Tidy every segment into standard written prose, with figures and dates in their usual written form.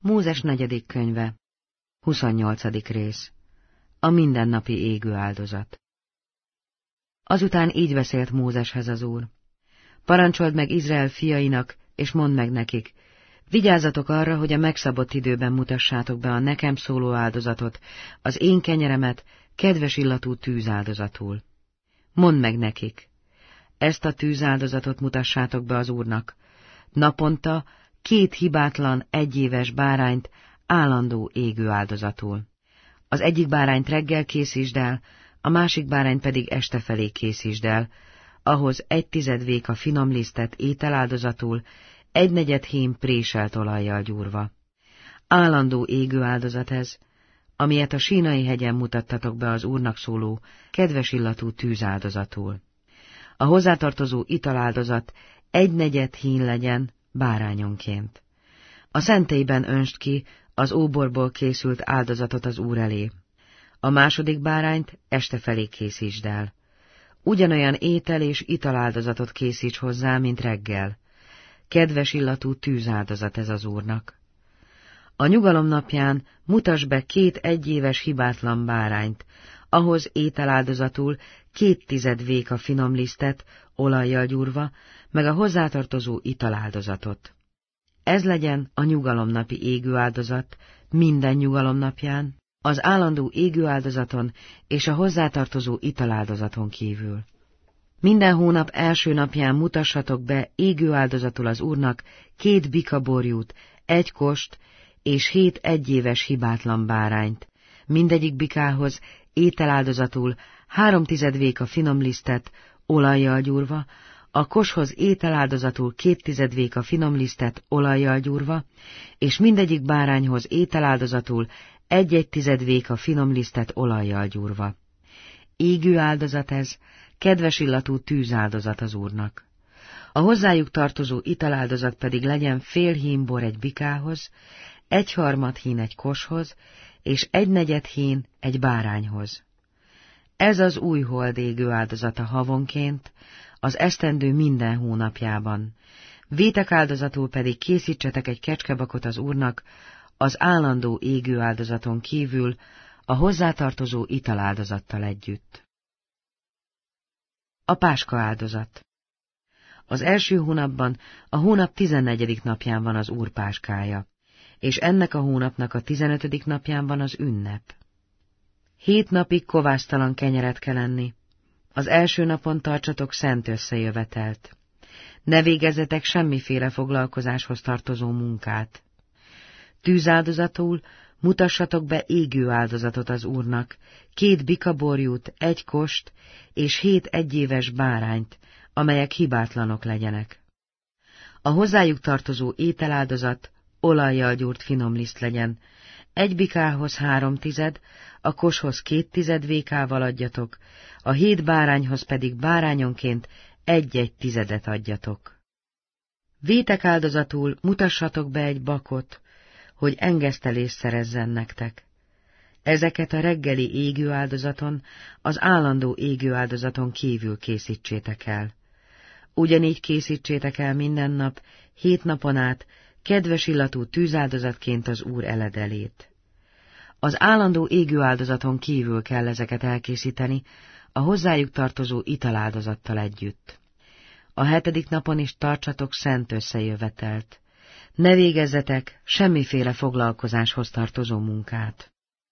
Mózes 4. könyve, 28. rész. A mindennapi égő áldozat. Azután így beszélt Mózeshez az Úr. Parancsold meg Izrael fiainak, és mondd meg nekik, vigyázzatok arra, hogy a megszabott időben mutassátok be a nekem szóló áldozatot, az én kenyeremet kedves illatú tűzáldozatul. Mondd meg nekik, ezt a tűzáldozatot mutassátok be az Úrnak, naponta 2 hibátlan, 1 éves bárányt állandó égő áldozatul. Az egyik bárányt reggel készítsd el, a másik bárányt pedig este felé készítsd el, ahhoz 1/10 véka finom lisztet ételáldozatul, 1/4 hím préselt olajjal gyúrva. Állandó égő áldozat ez, amilyet a Sínai hegyen mutattatok be az Úrnak szóló, kedves illatú tűzáldozatul. A hozzátartozó italáldozat 1/4 hín legyen bárányonként. A szentélyben öntsd ki az óborból készült áldozatot az Úr elé. A második bárányt este felé készítsd el. Ugyanolyan étel és italáldozatot készíts hozzá, mint reggel. Kedves illatú tűzáldozat ez az Úrnak. A nyugalom napján mutass be 2 1 éves hibátlan bárányt, ahhoz ételáldozatul 2/10 véka finom lisztet, olajjal gyúrva, meg a hozzátartozó italáldozatot. Ez legyen a nyugalomnapi égőáldozat minden nyugalomnapján, az állandó égőáldozaton és a hozzátartozó italáldozaton kívül. Minden hónap első napján mutassatok be égőáldozatul az Úrnak 2 bikaborjút, 1 kost és 7 1 éves hibátlan bárányt. Mindegyik bikához ételáldozatul 3/10 véka finom lisztet, olajjal gyúrva, a koshoz ételáldozatul 2/10 véka finom lisztet, olajjal gyúrva, és mindegyik bárányhoz ételáldozatul 1/10 véka finom lisztet, olajjal gyúrva. Égő áldozat ez, kedves illatú tűzáldozat az Úrnak. A hozzájuk tartozó italáldozat pedig legyen fél hín bor egy bikához, 1/3 hín egy koshoz, és 1/4 hín egy bárányhoz. Ez az új hold égő áldozata havonként, az esztendő minden hónapjában. Vétek áldozatul pedig készítsetek egy kecskebakot az Úrnak, az állandó égő áldozaton kívül, a hozzátartozó italáldozattal együtt. A páska áldozat. Az első hónapban, a hónap 14. napján van az Úr páskája, és ennek a hónapnak a 15. napján van az ünnep. 7 napig kovásztalan kenyeret kell enni. Az első napon tartsatok szent összejövetelt. Ne végezzetek semmiféle foglalkozáshoz tartozó munkát. Tűzáldozatul mutassatok be égő áldozatot az Úrnak, 2 bikaborjút, 1 kost és 7 1 éves bárányt, amelyek hibátlanok legyenek. A hozzájuk tartozó ételáldozat olajjal gyúrt finom liszt legyen, 1 bikához 3/10, a koshoz 2/10 vékával adjatok, a 7 bárányhoz pedig bárányonként 1/10 adjatok. Vétek áldozatul mutassatok be egy bakot, hogy engesztelést szerezzen nektek. Ezeket a reggeli égő áldozaton, az állandó égő áldozaton kívül készítsétek el. Ugyanígy készítsétek el minden nap, 7 napon át, kedves illatú tűzáldozatként az Úr eledelét. Az állandó égő áldozaton kívül kell ezeket elkészíteni, a hozzájuk tartozó italáldozattal együtt. A 7. napon is tartsatok szent összejövetelt. Ne végezzetek semmiféle foglalkozáshoz tartozó munkát.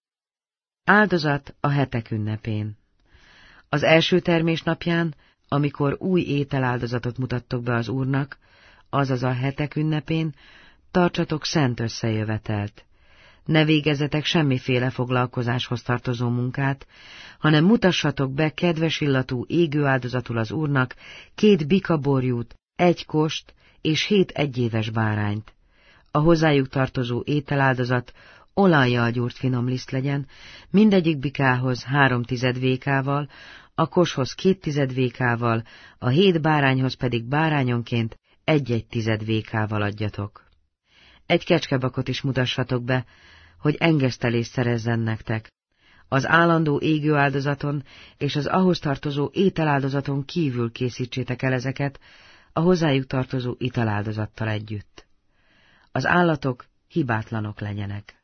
Áldozat a hetek ünnepén. Az első termés napján, amikor új ételáldozatot mutattok be az Úrnak, azaz a hetek ünnepén, tartsatok szent összejövetelt. Ne végezzetek semmiféle foglalkozáshoz tartozó munkát, hanem mutassatok be kedves illatú égő áldozatul az Úrnak 2 bikaborjút, 1 kost és 7 1 éves bárányt. A hozzájuk tartozó ételáldozat olajjal gyúrt finom liszt legyen, mindegyik bikához 3/10 vékával, a koshoz 2/10 vékával, a 7 bárányhoz pedig bárányonként 1/10 vékával adjatok. Egy kecskebakot is mutassatok be, hogy engesztelést szerezzen nektek. Az állandó égő áldozaton és az ahhoz tartozó ételáldozaton kívül készítsétek el ezeket, a hozzájuk tartozó italáldozattal együtt. Az állatok hibátlanok legyenek.